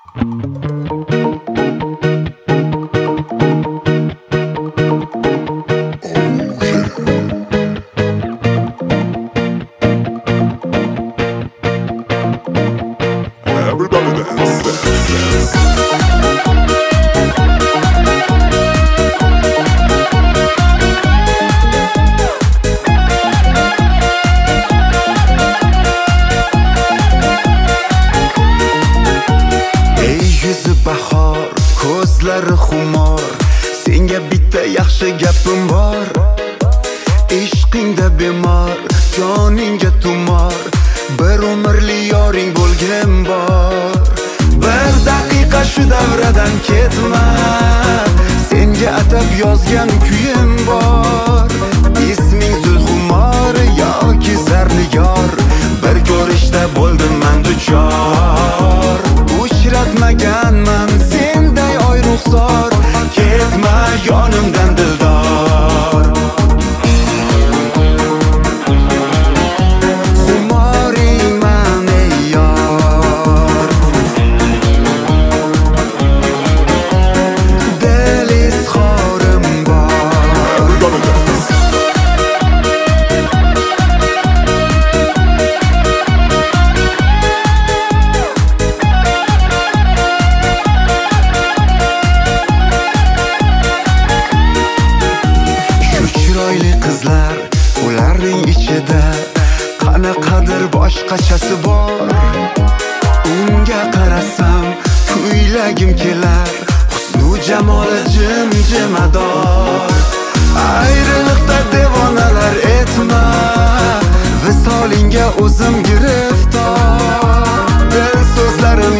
Everybody dance, dance, dance. Bahor, ko'zlari xumor, senga bitta yaxshi gapim bor. Ishqingda bemor, joningga tumor, bir umrli yoring bo'lgim bor. Bir daqiqa shu davradan ketma, senga atab yozgan kuyim bor. Isming Zulxumor yoki Zarnigor, bir ko'rishda bo'ldim men duchor. Uchratmaganman senday oy ruxsor, ketma yonimdan dildor. Xumoringman ey yor, dil izhorim bor. Chiroyli qizlar, ularning ichida qanaqadir boshqachasi bor. Unga qarasam kuylagim kelar, husnu jamoli jimjimador. Ayriliqda devonalar etma, visolinga o'zim giriftor. Dil so'zlarim